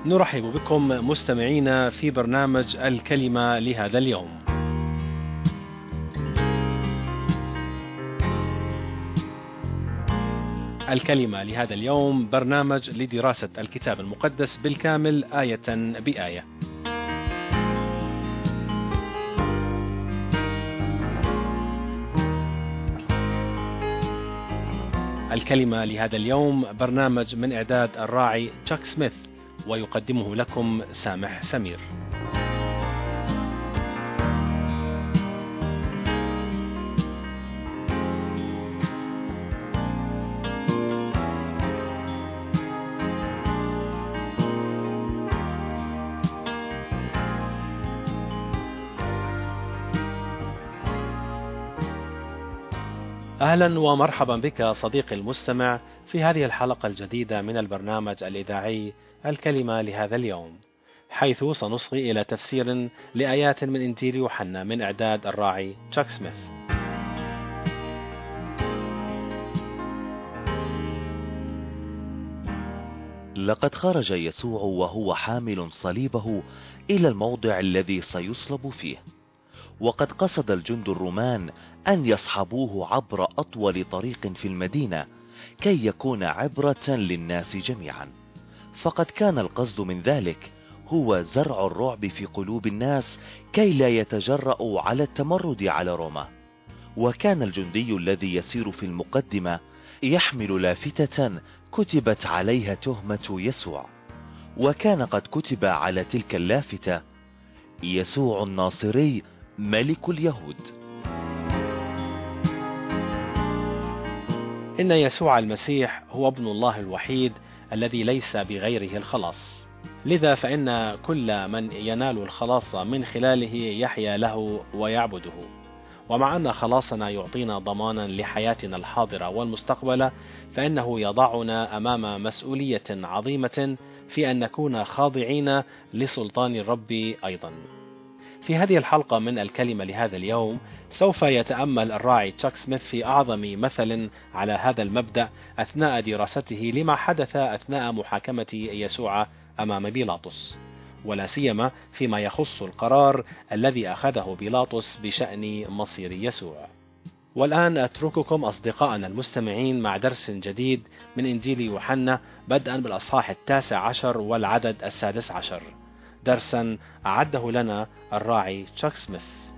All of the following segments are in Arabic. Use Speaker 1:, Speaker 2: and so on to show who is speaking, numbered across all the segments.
Speaker 1: نرحب بكم مستمعينا في برنامج الكلمة لهذا اليوم. الكلمة لهذا اليوم برنامج لدراسة الكتاب المقدس بالكامل آية بآية. الكلمة لهذا اليوم برنامج من إعداد الراعي تشاك سميث، ويقدمه لكم سامح سمير. أهلا ومرحبا بك صديقي المستمع في هذه الحلقة الجديدة من البرنامج الإذاعي الكلمة لهذا اليوم، حيث سنصغي إلى تفسير لآيات من إنجيل يوحنا من إعداد الراعي تشاك سميث.
Speaker 2: لقد خرج يسوع وهو حامل صليبه إلى الموضع الذي سيصلب فيه، وقد قصد الجند الرومان أن يصحبوه عبر أطول طريق في المدينة كي يكون عبرة للناس جميعا. فقد كان القصد من ذلك هو زرع الرعب في قلوب الناس كي لا يتجرؤوا على التمرد على روما. وكان الجندي الذي يسير في المقدمة يحمل لافتة كتبت عليها تهمة يسوع، وكان قد كتب على تلك اللافتة: يسوع الناصري ملك اليهود.
Speaker 1: إن يسوع المسيح هو ابن الله الوحيد الذي ليس بغيره الخلاص، لذا فإن كل من ينال الخلاص من خلاله يحيا له ويعبده. ومع أن خلاصنا يعطينا ضمانا لحياتنا الحاضرة والمستقبلة، فإنه يضعنا أمام مسؤولية عظيمة في أن نكون خاضعين لسلطان الرب أيضا. في هذه الحلقة من الكلمة لهذا اليوم سوف يتأمل الراعي تشاك سميث في أعظم مثل على هذا المبدأ أثناء دراسته لما حدث أثناء محاكمة يسوع أمام بيلاطس، ولا سيما فيما يخص القرار الذي أخذه بيلاطس بشأن مصير يسوع. والآن أترككم أصدقائنا المستمعين مع درس جديد من إنجيل يوحنا، بدءا بالأصحاح 19 والعدد 16، درسا أعده لنا الراعي تشاك سميث.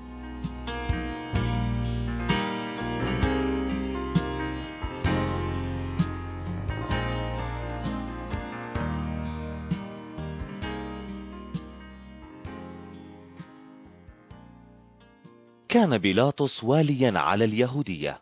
Speaker 2: كان بيلاطس واليا على اليهودية،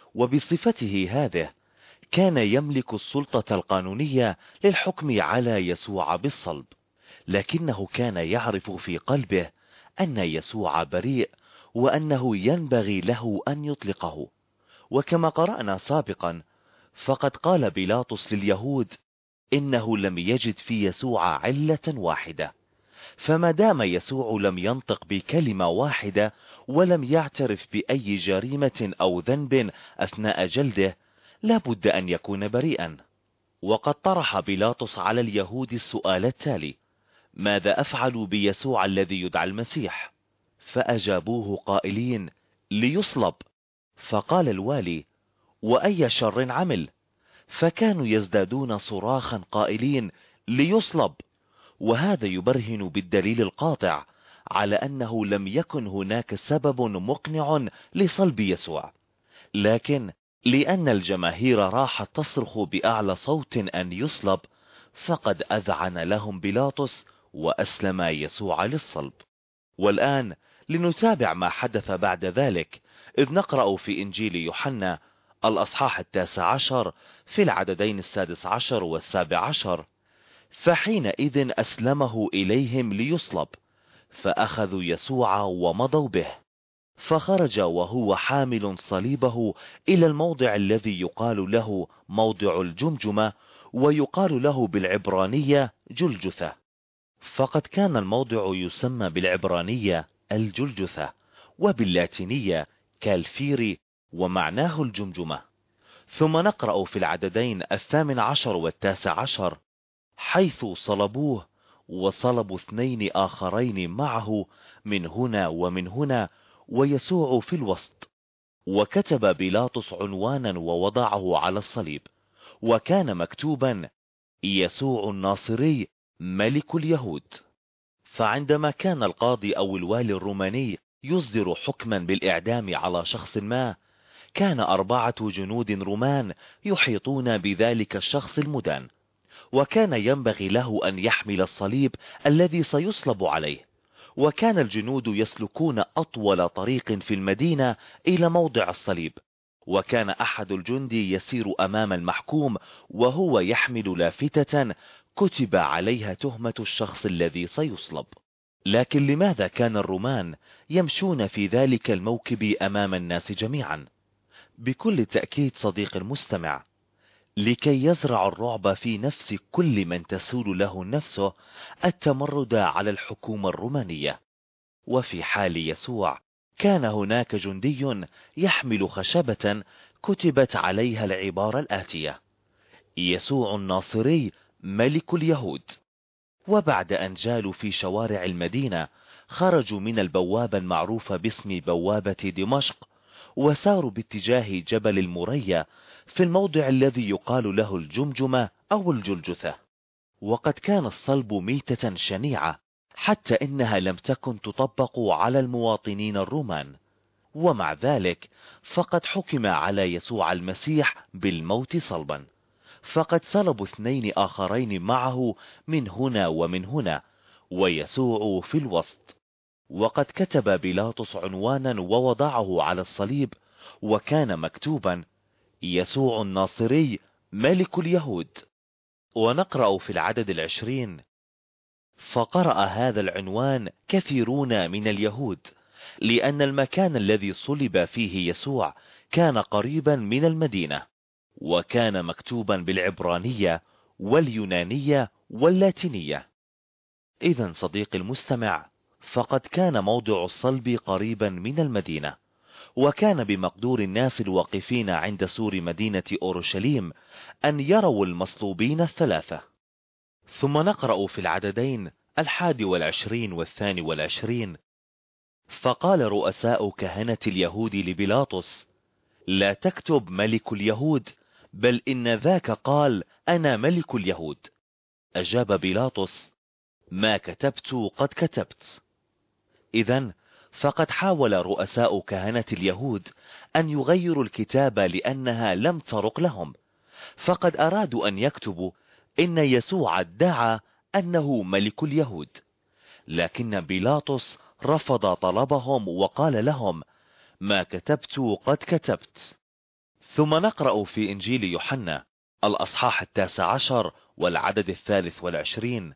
Speaker 2: وبصفته هذه كان يملك السلطة القانونية للحكم على يسوع بالصلب، لكنه كان يعرف في قلبه أن يسوع بريء وأنه ينبغي له أن يطلقه. وكما قرأنا سابقا، فقد قال بيلاطس لليهود إنه لم يجد في يسوع علة واحدة، فما دام يسوع لم ينطق بكلمة واحدة ولم يعترف بأي جريمة أو ذنب أثناء جلده، لا بد أن يكون بريئا. وقد طرح بيلاطس على اليهود السؤال التالي: ماذا أفعل بيسوع الذي يدعى المسيح؟ فأجابوه قائلين: ليصلب. فقال الوالي: وأي شر عمل؟ فكانوا يزدادون صراخا قائلين: ليصلب. وهذا يبرهن بالدليل القاطع على أنه لم يكن هناك سبب مقنع لصلب يسوع، لكن لأن الجماهير راحت تصرخ بأعلى صوت أن يصلب، فقد أذعن لهم بيلاطس وأسلم يسوع للصلب. والآن لنتابع ما حدث بعد ذلك، إذ نقرأ في إنجيل يوحنا الأصحاح 19 في العددين 16 و17: فحينئذ أسلمه إليهم ليصلب، فأخذوا يسوع ومضوا به، فخرج وهو حامل صليبه إلى الموضع الذي يقال له موضع الجمجمة، ويقال له بالعبرانية جلجثة. فقد كان الموضع يسمى بالعبرانية الجلجثة، وباللاتينية كالفيري، ومعناه الجمجمة. ثم نقرأ في العددين 18 و19: حيث صلبوه وصلبوا 2 آخرين معه من هنا ومن هنا، ويسوع في الوسط. وكتب بيلاطس عنوانا ووضعه على الصليب، وكان مكتوبا: يسوع الناصري ملك اليهود. فعندما كان القاضي أو الوالي الروماني يصدر حكما بالإعدام على شخص ما، كان 4 جنود رومان يحيطون بذلك الشخص المدان، وكان ينبغي له أن يحمل الصليب الذي سيصلب عليه. وكان الجنود يسلكون أطول طريق في المدينة إلى موضع الصليب، وكان أحد الجندي يسير أمام المحكوم وهو يحمل لافتة كتب عليها تهمة الشخص الذي سيصلب. لكن لماذا كان الرومان يمشون في ذلك الموكب أمام الناس جميعا؟ بكل تأكيد صديق المستمع، لكي يزرع الرعب في نفس كل من تسول له نفسه التمرد على الحكومة الرومانية. وفي حال يسوع كان هناك جندي يحمل خشبة كتبت عليها العبارة الآتية: يسوع الناصري ملك اليهود. وبعد أن جالوا في شوارع المدينة، خرجوا من البوابة المعروفة باسم بوابة دمشق، وساروا باتجاه جبل المريا في الموضع الذي يقال له الجمجمة أو الجلجثة. وقد كان الصلب ميتة شنيعة، حتى إنها لم تكن تطبق على المواطنين الرومان. ومع ذلك فقد حكم على يسوع المسيح بالموت صلبا، فقد صلبوا 2 آخرين معه من هنا ومن هنا، ويسوع في الوسط. وقد كتب بيلاطس عنوانا ووضعه على الصليب، وكان مكتوبا: يسوع الناصري ملك اليهود. ونقرأ في العدد 20: فقرأ هذا العنوان كثيرون من اليهود، لأن المكان الذي صلب فيه يسوع كان قريبا من المدينة، وكان مكتوبا بالعبرانية واليونانية واللاتينية. إذن صديقي المستمع، فقد كان موضع الصلب قريبا من المدينة، وكان بمقدور الناس الواقفين عند سور مدينة أورشليم أن يروا المصلوبين ال3. ثم نقرأ في العددين 21 و22: فقال رؤساء كهنة اليهود لبيلاطس: لا تكتب ملك اليهود، بل إن ذاك قال أنا ملك اليهود. أجاب بيلاطس: ما كتبت قد كتبت. إذن فقد حاول رؤساء كهنة اليهود أن يغيروا الكتاب لأنها لم ترق لهم، فقد أرادوا أن يكتبوا إن يسوع ادعى أنه ملك اليهود، لكن بيلاطس رفض طلبهم وقال لهم: ما كتبت قد كتبت. ثم نقرأ في إنجيل يوحنا الأصحاح 19 والعدد 23: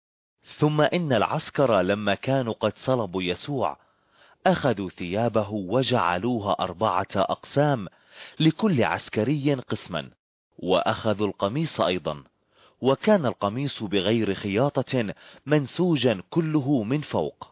Speaker 2: ثم إن العسكر لما كانوا قد صلبوا يسوع أخذوا ثيابه وجعلوها 4 أقسام، لكل عسكري قسما، وأخذوا القميص أيضا، وكان القميص بغير خياطة منسوجا كله من فوق.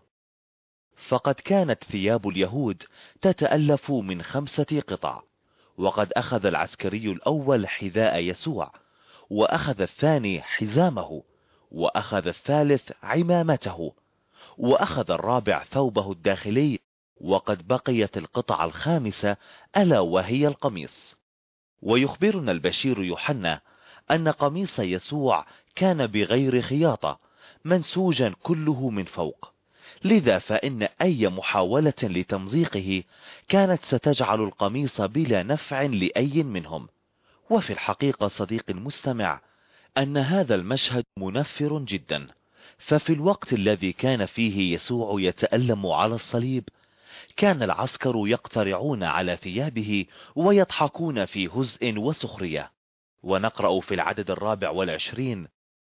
Speaker 2: فقد كانت ثياب اليهود تتألف من 5 قطع، وقد أخذ العسكري الأول حذاء يسوع، وأخذ الثاني حزامه، وأخذ الثالث عمامته، وأخذ الرابع ثوبه الداخلي، وقد بقيت القطعة الخامسة ألا وهي القميص. ويخبرنا البشير يوحنا أن قميص يسوع كان بغير خياطة منسوجا كله من فوق، لذا فإن أي محاولة لتمزيقه كانت ستجعل القميص بلا نفع لأي منهم. وفي الحقيقة صديقي المستمع، أن هذا المشهد منفر جدا، ففي الوقت الذي كان فيه يسوع يتألم على الصليب، كان العسكر يقترعون على ثيابه ويضحكون في هزء وسخرية. ونقرأ في العدد 24: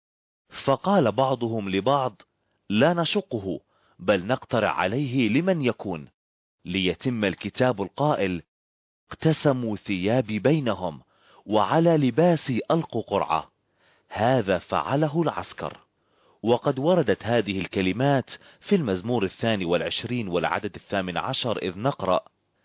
Speaker 2: فقال بعضهم لبعض: لا نشقه، بل نقترع عليه لمن يكون، ليتم الكتاب القائل: اقتسموا ثيابي بينهم، وعلى لباسي ألقوا قرعة. هذا فعله العسكر. وقد وردت هذه الكلمات في المزمور 22 والعدد 18، إذ نقرأ: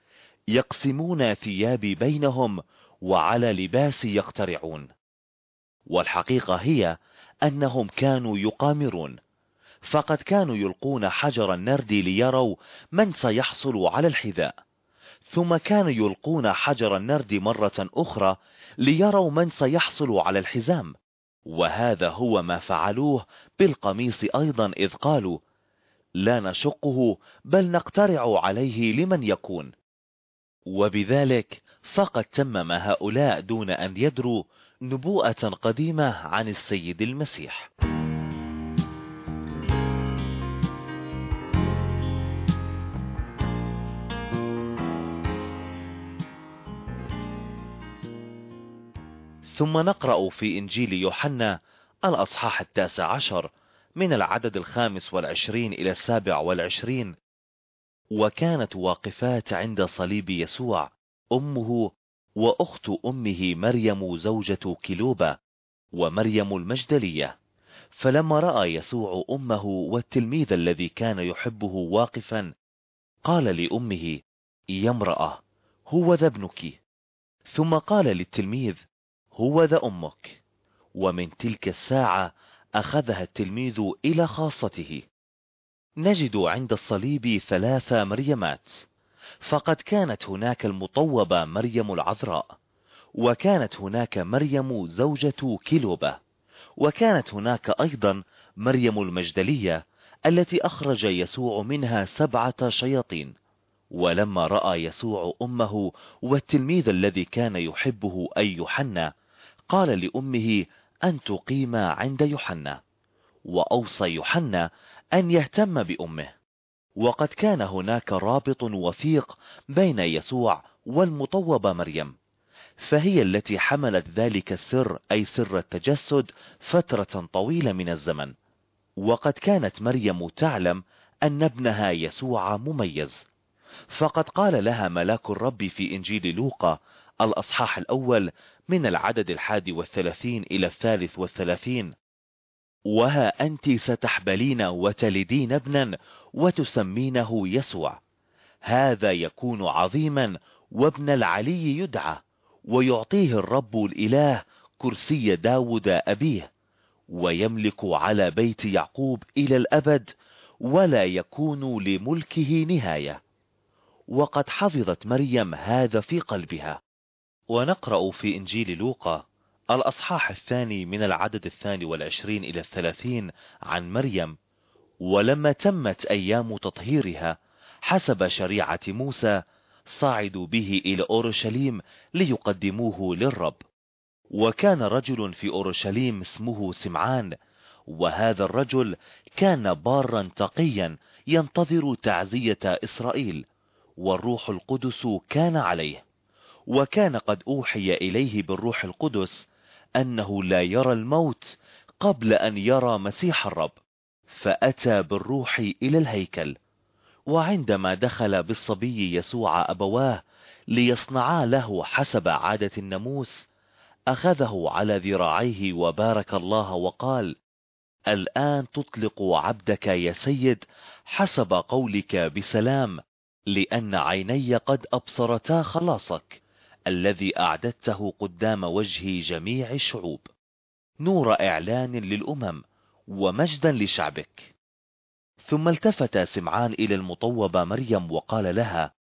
Speaker 2: يقسمون ثيابي بينهم، وعلى لباسي يقترعون. والحقيقة هي أنهم كانوا يقامرون، فقد كانوا يلقون حجر النرد ليروا من سيحصل على الحذاء، ثم كانوا يلقون حجر النرد مرة أخرى ليروا من سيحصل على الحزام، وهذا هو ما فعلوه بالقميص أيضا، إذ قالوا: لا نشقه بل نقترع عليه لمن يكون. وبذلك فقد تمم هؤلاء دون أن يدروا نبوءة قديمة عن السيد المسيح. ثم نقرأ في إنجيل يوحنا الأصحاح 19 من العدد 25 إلى 27: وكانت واقفات عند صليب يسوع أمه وأخت أمه مريم زوجة كلوبة ومريم المجدلية. فلما رأى يسوع أمه والتلميذ الذي كان يحبه واقفا، قال لأمه: يا امرأة، هو ذا ابنك. ثم قال للتلميذ: هو ذا أمك. ومن تلك الساعة أخذها التلميذ إلى خاصته. نجد عند الصليب 3 مريمات، فقد كانت هناك المطوبة مريم العذراء، وكانت هناك مريم زوجة كلوبة، وكانت هناك أيضا مريم المجدلية التي أخرج يسوع منها 7 شياطين. ولما رأى يسوع أمه والتلميذ الذي كان يحبه أي يوحنا، قال لأمه أن تقيم عند يوحنا، وأوصى يوحنا أن يهتم بأمه. وقد كان هناك رابط وثيق بين يسوع والمطوبة مريم، فهي التي حملت ذلك السر، أي سر التجسد، فترة طويلة من الزمن. وقد كانت مريم تعلم أن ابنها يسوع مميز، فقد قال لها ملاك الرب في إنجيل لوقا الأصحاح 1 من العدد 31 إلى 33: وها أنت ستحبلين وتلدين ابنا وتسمينه يسوع، هذا يكون عظيما وابن العلي يدعى، ويعطيه الرب الإله كرسي داود أبيه، ويملك على بيت يعقوب إلى الأبد، ولا يكون لملكه نهاية. وقد حفظت مريم هذا في قلبها. ونقرأ في إنجيل لوقا الأصحاح 2 من العدد 22 إلى 30 عن مريم: ولما تمت أيام تطهيرها حسب شريعة موسى، صعدوا به إلى أورشليم ليقدموه للرب. وكان رجل في أورشليم اسمه سمعان، وهذا الرجل كان بارا تقيا ينتظر تعزية إسرائيل، والروح القدس كان عليه. وكان قد أوحي إليه بالروح القدس أنه لا يرى الموت قبل أن يرى مسيح الرب، فأتى بالروح إلى الهيكل. وعندما دخل بالصبي يسوع أبواه ليصنعا له حسب عادة الناموس، أخذه على ذراعيه وبارك الله وقال: الآن تطلق عبدك يا سيد حسب قولك بسلام، لأن عيني قد أبصرتا خلاصك الذي أعددته قدام وجه جميع الشعوب، نور إعلان للأمم ومجدا لشعبك. ثم التفت سمعان إلى المطوبة مريم وقال لها: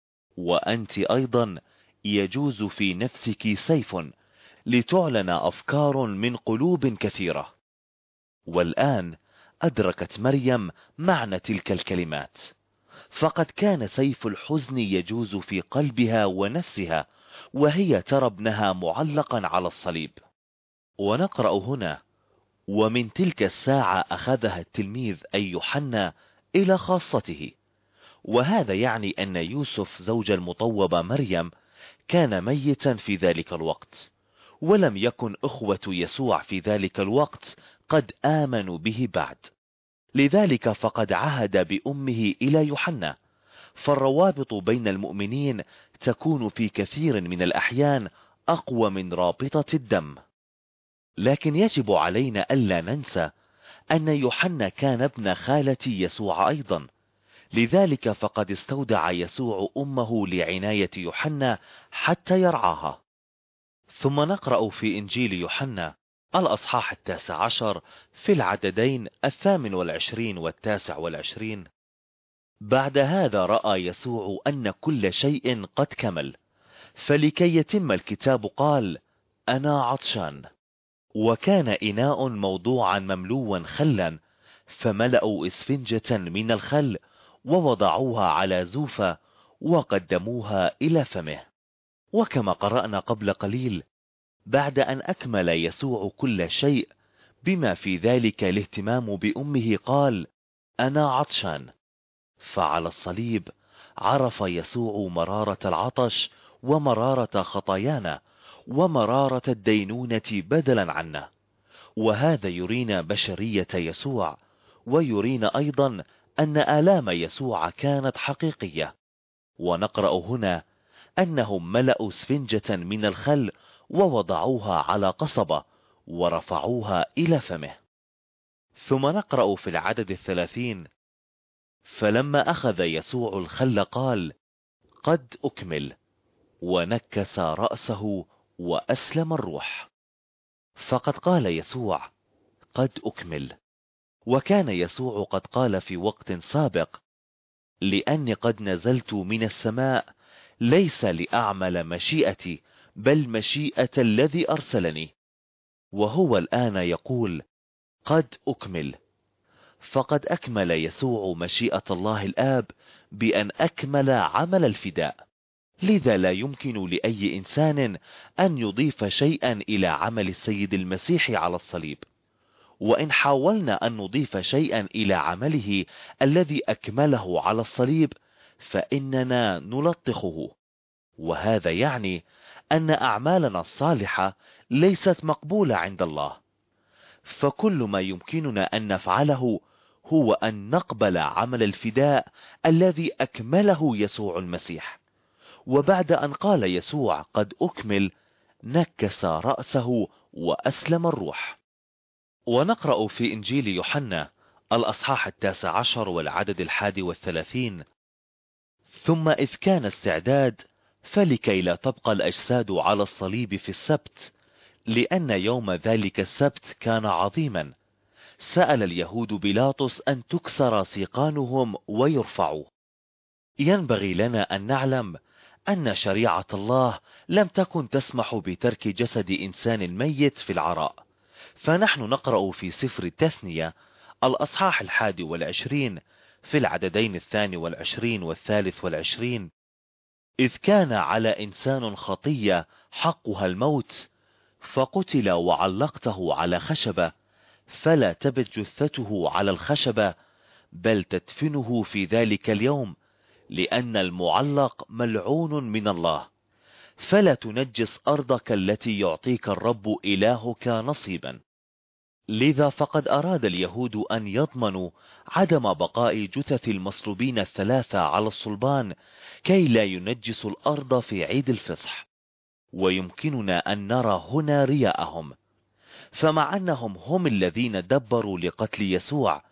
Speaker 2: وأنت أيضا يجوز في نفسك سيف لتعلن أفكار من قلوب كثيرة. والآن أدركت مريم معنى تلك الكلمات، فقد كان سيف الحزن يجوز في قلبها ونفسها وهي ترى ابنها معلقا على الصليب. ونقرأ هنا: ومن تلك الساعة أخذها التلميذ أي يوحنا إلى خاصته. وهذا يعني أن يوسف زوج المطوبة مريم كان ميتا في ذلك الوقت، ولم يكن أخوة يسوع في ذلك الوقت قد آمنوا به بعد، لذلك فقد عهد بأمه إلى يوحنا. فالروابط بين المؤمنين تكون في كثير من الأحيان أقوى من رابطة الدم. لكن يجب علينا ألا ننسى أن يوحنا كان ابن خالة يسوع أيضا، لذلك فقد استودع يسوع أمه لعناية يوحنا حتى يرعاها. ثم نقرأ في إنجيل يوحنا الأصحاح 19 في العددين 28 و29. بعد هذا رأى يسوع أن كل شيء قد كمل، فلكي يتم الكتاب قال: أنا عطشان. وكان إناء موضوعا مملوا خلا، فملأوا إسفنجة من الخل ووضعوها على زوفة وقدموها إلى فمه. وكما قرأنا قبل قليل، بعد أن أكمل يسوع كل شيء بما في ذلك الاهتمام بأمه قال: أنا عطشان. فعلى الصليب عرف يسوع مرارة العطش ومرارة خطايانا ومرارة الدينونة بدلا عنا. وهذا يرينا بشرية يسوع، ويرينا أيضا أن آلام يسوع كانت حقيقية. ونقرأ هنا أنهم ملأوا اسفنجة من الخل ووضعوها على قصبة ورفعوها إلى فمه. ثم نقرأ في العدد 30: فلما أخذ يسوع الخل قال: قد أكمل، ونكس رأسه وأسلم الروح. فقد قال يسوع: قد أكمل. وكان يسوع قد قال في وقت سابق: لأني قد نزلت من السماء ليس لأعمل مشيئتي بل مشيئة الذي أرسلني. وهو الآن يقول: قد أكمل. فقد أكمل يسوع مشيئة الله الآب بأن أكمل عمل الفداء. لذا لا يمكن لأي إنسان أن يضيف شيئا إلى عمل السيد المسيح على الصليب. وإن حاولنا أن نضيف شيئا إلى عمله الذي أكمله على الصليب فإننا نلطخه. وهذا يعني أن أعمالنا الصالحة ليست مقبولة عند الله. فكل ما يمكننا أن نفعله هو أن نقبل عمل الفداء الذي أكمله يسوع المسيح. وبعد أن قال يسوع: قد أكمل، نكس رأسه وأسلم الروح. ونقرأ في إنجيل يوحنا الأصحاح 19 والعدد 31: ثم إذ كان استعداد، فلكي لا تبقى الأجساد على الصليب في السبت، لأن يوم ذلك السبت كان عظيما، سأل اليهود بيلاطس أن تكسر سيقانهم ويرفعوا. ينبغي لنا أن نعلم أن شريعة الله لم تكن تسمح بترك جسد إنسان ميت في العراء. فنحن نقرأ في سفر التثنية الأصحاح 21 في العددين 22 و23: إذ كان على إنسان خطية حقها الموت، فقتل وعلقته على خشبة، فلا تبت جثته على الخشبة، بل تدفنه في ذلك اليوم، لأن المعلق ملعون من الله. فلا تنجس أرضك التي يعطيك الرب إلهك نصيبا. لذا فقد أراد اليهود أن يضمنوا عدم بقاء جثث المصلوبين الثلاثة على الصلبان كي لا ينجسوا الأرض في عيد الفصح. ويمكننا أن نرى هنا رياءهم. فمع أنهم هم الذين دبروا لقتل يسوع،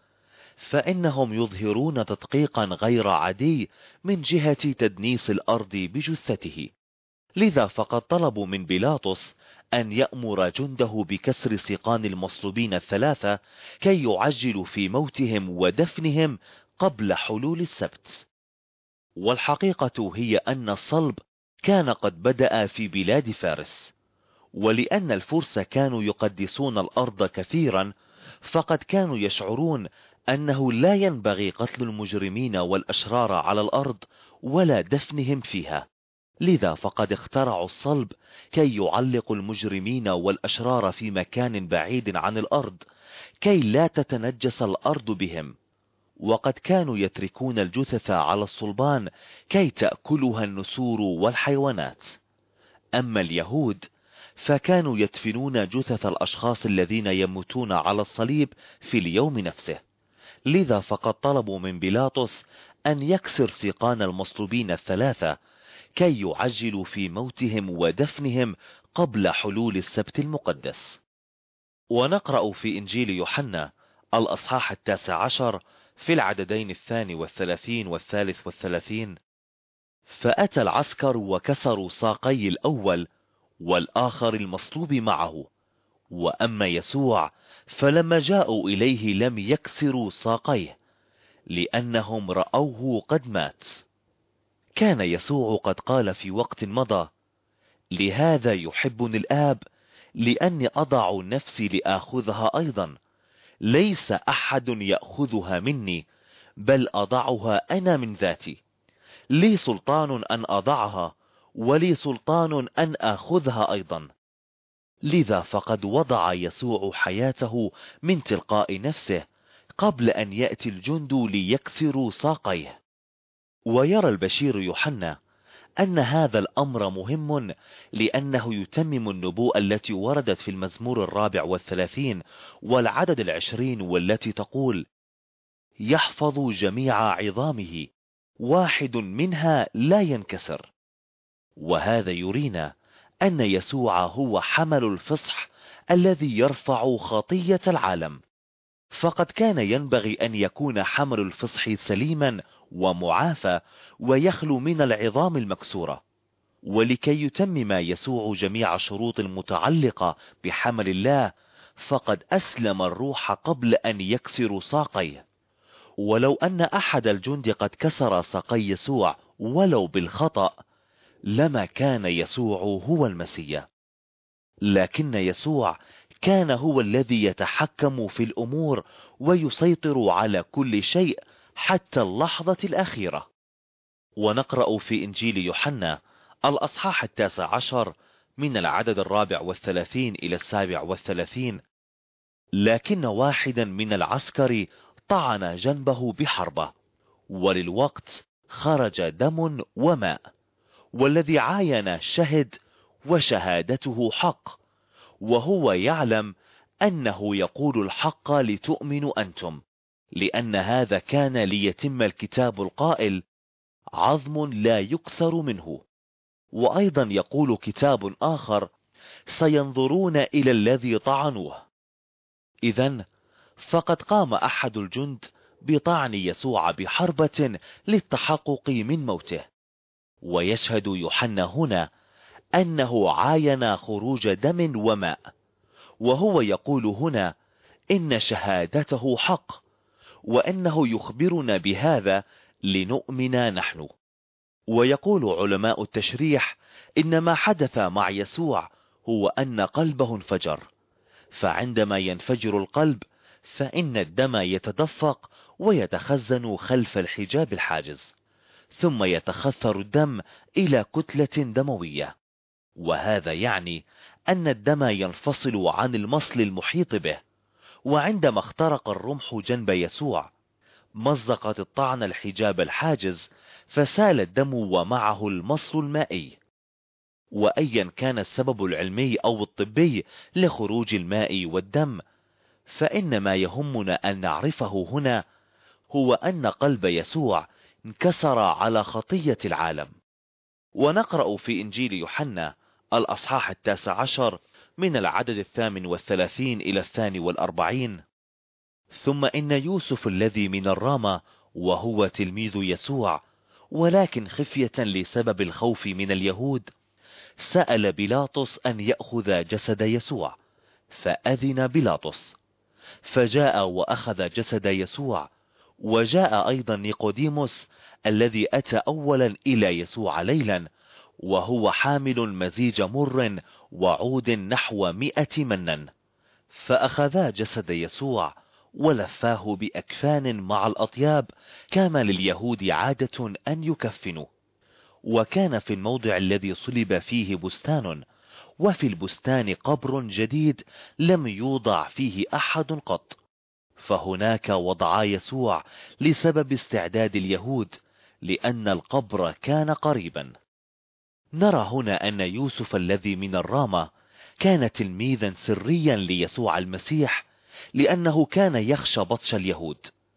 Speaker 2: فإنهم يظهرون تدقيقا غير عادي من جهة تدنيس الأرض بجثته. لذا فقد طلبوا من بيلاطس أن يأمر جنده بكسر سيقان المصلوبين الثلاثة كي يعجلوا في موتهم ودفنهم قبل حلول السبت. والحقيقة هي أن الصلب كان قد بدأ في بلاد فارس، ولأن الفرس كانوا يقدسون الأرض كثيرا، فقد كانوا يشعرون أنه لا ينبغي قتل المجرمين والأشرار على الأرض ولا دفنهم فيها. لذا فقد اخترعوا الصلب كي يعلقوا المجرمين والأشرار في مكان بعيد عن الأرض كي لا تتنجس الأرض بهم. وقد كانوا يتركون الجثث على الصلبان كي تأكلها النسور والحيوانات. أما اليهود فكانوا يدفنون جثث الأشخاص الذين يموتون على الصليب في اليوم نفسه. لذا فقد طلبوا من بيلاطس أن يكسر سيقان المصلوبين الثلاثة كي يعجلوا في موتهم ودفنهم قبل حلول السبت المقدس. ونقرأ في إنجيل يوحنا الأصحاح 19 في العددين 32 و33: فأتى العسكر وكسروا ساقي الأول والآخر المصلوب معه، وأما يسوع فلما جاءوا إليه لم يكسروا ساقيه، لأنهم رأوه قد مات. كان يسوع قد قال في وقت مضى: لهذا يحبني الآب، لأني أضع نفسي لآخذها أيضا، ليس أحد يأخذها مني، بل أضعها أنا من ذاتي. لي سلطان أن أضعها، ولي سلطان أن آخذها أيضا. لذا فقد وضع يسوع حياته من تلقاء نفسه قبل أن يأتي الجند ليكسروا ساقيه. ويرى البشير يوحنا أن هذا الأمر مهم، لأنه يتمم النبوءة التي وردت في المزمور 34 والعدد 20، والتي تقول: يحفظ جميع عظامه، واحد منها لا ينكسر. وهذا يرينا أن يسوع هو حمل الفصح الذي يرفع خطية العالم، فقد كان ينبغي أن يكون حمل الفصح سليما ومعافى ويخلو من العظام المكسورة. ولكي يتمم يسوع جميع شروط المتعلقة بحمل الله، فقد أسلم الروح قبل أن يكسر ساقيه. ولو أن أحد الجند قد كسر ساقي يسوع ولو بالخطأ، لما كان يسوع هو المسيح، لكن يسوع كان هو الذي يتحكم في الأمور ويسيطر على كل شيء حتى اللحظة الأخيرة. ونقرأ في إنجيل يوحنا الأصحاح 19 من العدد 34 إلى 37: لكن واحدا من العسكر طعن جنبه بحربة، وللوقت خرج دم وماء، والذي عاين شهد وشهادته حق، وهو يعلم أنه يقول الحق لتؤمنوا أنتم، لأن هذا كان ليتم الكتاب القائل: عظم لا يكسر منه. وأيضا يقول كتاب آخر: سينظرون إلى الذي طعنوه. إذن فقد قام أحد الجند بطعن يسوع بحربة للتحقق من موته. ويشهد يوحنا هنا أنه عاين خروج دم وماء، وهو يقول هنا إن شهادته حق، وأنه يخبرنا بهذا لنؤمن نحن. ويقول علماء التشريح إن ما حدث مع يسوع هو أن قلبه انفجر، فعندما ينفجر القلب فإن الدم يتدفق ويتخزن خلف الحجاب الحاجز، ثم يتخثر الدم إلى كتلة دموية، وهذا يعني أن الدم ينفصل عن المصل المحيط به. وعندما اخترق الرمح جنب يسوع مزقت الطعن الحجاب الحاجز، فسال الدم ومعه المصل المائي. وأيا كان السبب العلمي أو الطبي لخروج الماء والدم، فإن ما يهمنا أن نعرفه هنا هو أن قلب يسوع انكسر على خطية العالم. ونقرأ في إنجيل يوحنا الأصحاح 19 من العدد 38 إلى 42: ثم إن يوسف الذي من الرامة وهو تلميذ يسوع، ولكن خفية لسبب الخوف من اليهود، سأل بيلاطس أن يأخذ جسد يسوع، فأذن بيلاطس، فجاء وأخذ جسد يسوع. وجاء أيضا نيقوديموس الذي أتى أولا إلى يسوع ليلا، وهو حامل مزيج مر وعود نحو 100 منا، فأخذا جسد يسوع ولفاه بأكفان مع الأطياب، كما لليهود عادة أن يكفنوا. وكان في الموضع الذي صلب فيه بستان، وفي البستان قبر جديد لم يوضع فيه أحد قط، فهناك وضعا يسوع لسبب استعداد اليهود، لأن القبر كان قريبا. نرى هنا أن يوسف الذي من الرامة كان تلميذا سريا ليسوع المسيح، لأنه كان يخشى بطش اليهود،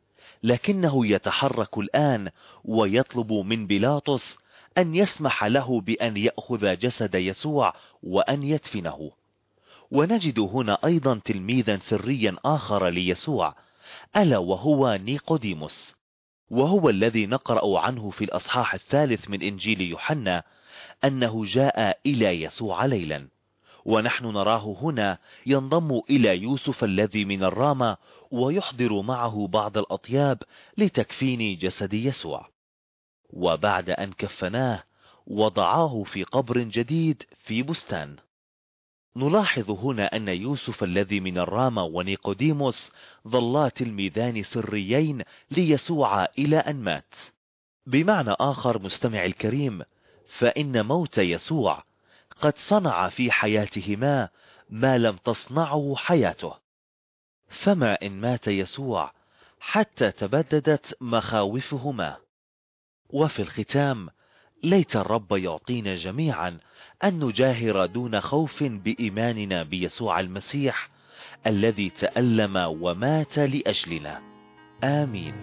Speaker 2: لكنه يتحرك الآن ويطلب من بيلاطس أن يسمح له بأن يأخذ جسد يسوع وأن يدفنه. ونجد هنا أيضا تلميذا سريا آخر ليسوع، ألا وهو نيقوديموس، وهو الذي نقرأ عنه في الأصحاح 3 من إنجيل يوحنا أنه جاء إلى يسوع ليلا، ونحن نراه هنا ينضم إلى يوسف الذي من الرامة ويحضر معه بعض الأطياب لتكفين جسد يسوع. وبعد أن كفناه وضعاه في قبر جديد في بستان. نلاحظ هنا أن يوسف الذي من الرامة ونيقوديموس ظلا تلميذان سريين ليسوع إلى أن مات. بمعنى آخر مستمع الكريم، فإن موت يسوع قد صنع في حياتهما ما لم تصنعه حياته. فما إن مات يسوع حتى تبددت مخاوفهما. وفي الختام، ليت الرب يعطينا جميعا أن نجاهر دون خوف بإيماننا بيسوع المسيح الذي تألم ومات لأجلنا. آمين.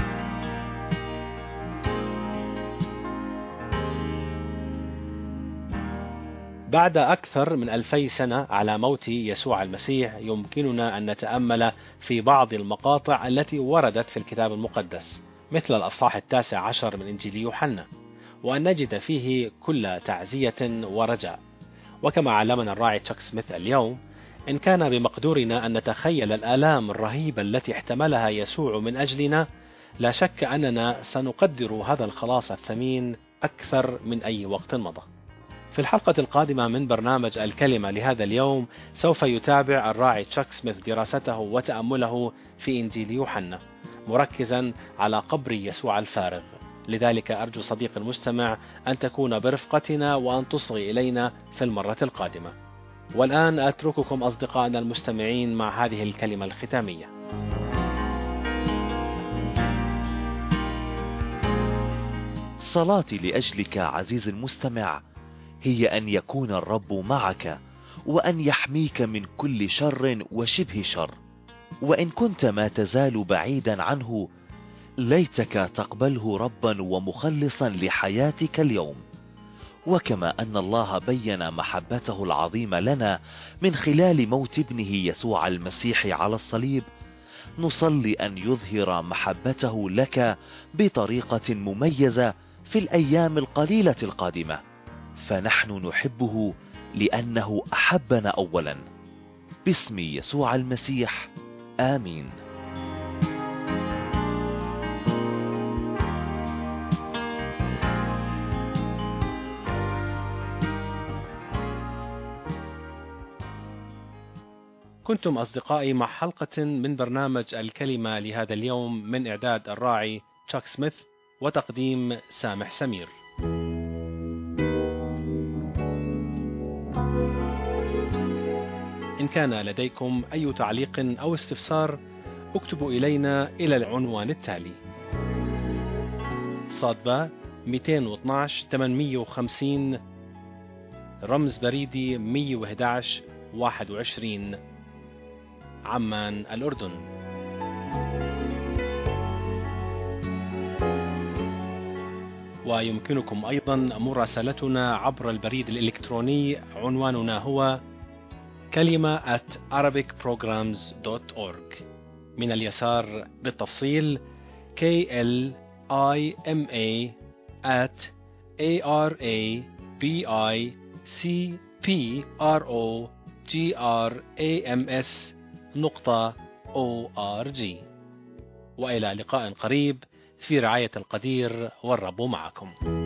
Speaker 1: بعد أكثر من 2000 سنة على موت يسوع المسيح، يمكننا أن نتأمل في بعض المقاطع التي وردت في الكتاب المقدس، مثل الأصحاح 19 من إنجيل يوحنا، وأن نجد فيه كل تعزية ورجاء. وكما علمنا الراعي تشاك سميث اليوم، إن كان بمقدورنا أن نتخيل الآلام الرهيبة التي احتملها يسوع من أجلنا، لا شك أننا سنقدر هذا الخلاص الثمين أكثر من أي وقت مضى. في الحلقة القادمة من برنامج الكلمة لهذا اليوم، سوف يتابع الراعي تشاك سميث دراسته وتأمله في إنجيل يوحنا، مركزا على قبر يسوع الفارغ. لذلك أرجو صديق المستمع أن تكون برفقتنا وأن تصغي إلينا في المرة القادمة. والآن أترككم أصدقائنا المستمعين مع هذه الكلمة الختامية.
Speaker 2: صلاتي لأجلك عزيز المستمع هي أن يكون الرب معك، وأن يحميك من كل شر وشبه شر. وإن كنت ما تزال بعيدا عنه، ليتك تقبله ربا ومخلصا لحياتك اليوم. وكما أن الله بين محبته العظيمة لنا من خلال موت ابنه يسوع المسيح على الصليب، نصلي أن يظهر محبته لك بطريقة مميزة في الأيام القليلة القادمة، فنحن نحبه لأنه أحبنا أولا. باسم يسوع المسيح، آمين.
Speaker 1: كنتم أصدقائي مع حلقة من برنامج الكلمة لهذا اليوم، من إعداد الراعي تشاك سميث وتقديم سامح سمير. إن كان لديكم أي تعليق أو استفسار، اكتبوا إلينا إلى العنوان التالي: صادبة 212 850 رمز بريدي 111 21 عمان الأردن. ويمكنكم أيضا مراسلتنا عبر البريد الإلكتروني، عنواننا هو kalima@arabicprograms.org. من اليسار بالتفصيل KLIMA@arabicprograms.org. وإلى لقاء قريب في رعاية القدير، والرب معكم.